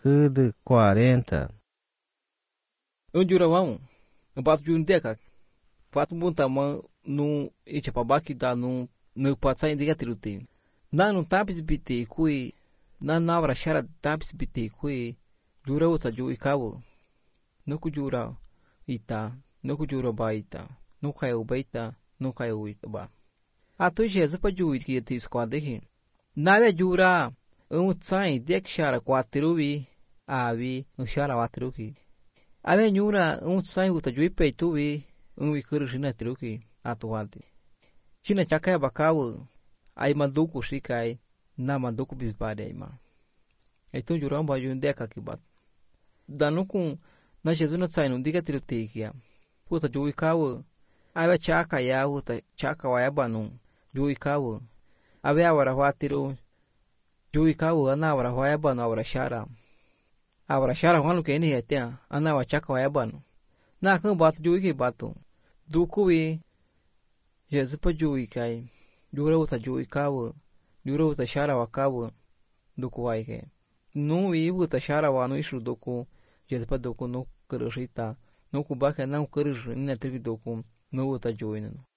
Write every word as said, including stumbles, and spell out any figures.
de quarenta. Um jurawão, um bato de um deca. Pato bunta man no ichapabaki da no no patsa indica tirute. Na no tapis bite kui na navra shara tapis bite kui jura uta ju ikawo. No ku jura ita, no ku jura baita, no kayo baita, no kayo ita. Atu Jesus pa ju que te esconde. Nave jura um tsai dek shara quatruvi avi no shara quatruvi. Ave nyura um tsai uta ju peituvi um ikurujina truki atuante. China chakaya bakawo ai manduku shikai na manduku bisbade ai ma. Então juramba ju deka kibat. Danukun na Jesus na tsai no diga triutekia. Puta ju ikawo ave chaka ya uta chaka wa yabanu ju ikawo ave awara watiru ju ikawo ana awara wa yabanu awara shara awara shara wanu ke ni hetia ana wa chaka wa yabanu na kan batu ju iki batu dukuwi Jesus pa ju ikai jura uta ju ikawo jura uta shara wa kawo duku wa ike nu i uta shara wa no ishu duku Jesus pa duku no kurushita no kubaka na kurush ina tri duku no uta ju ina